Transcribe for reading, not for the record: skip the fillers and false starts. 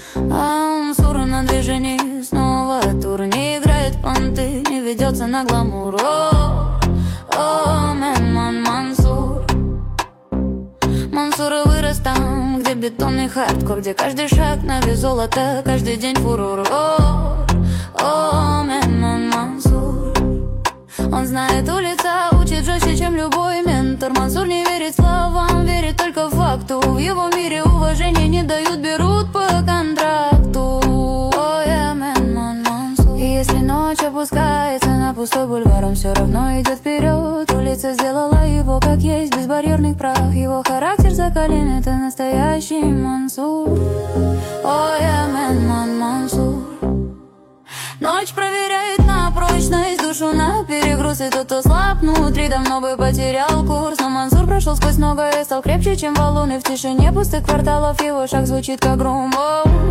А Мансур на движении, снова тур. Не играет понты, не ведется на гламур. О, мэн, Мансур. Мансур вырос там, где бетонный хардкор, где каждый шаг на вес золота, каждый день фурор. О, мэн, Мансур. Он знает улица, учит жестче, чем любой ментор. Мансур не верит словам, верит только факту. В его мире уважения не дают, берут по контракту. О, я мэн, Мансур. И если ночь опускается на пустой бульвар, он все равно идет вперед. Улица сделала его как есть, безбарьерный прах. Его характер закален, это настоящий Мансур. О, я мэн, Мансур. Ночь проверяет на прочность, душу на перегруз. И тот, кто слаб внутри, давно бы потерял курс. Но Мансур прошел сквозь многое, стал крепче, чем валун. И в тишине пустых кварталов его шаг звучит как гром.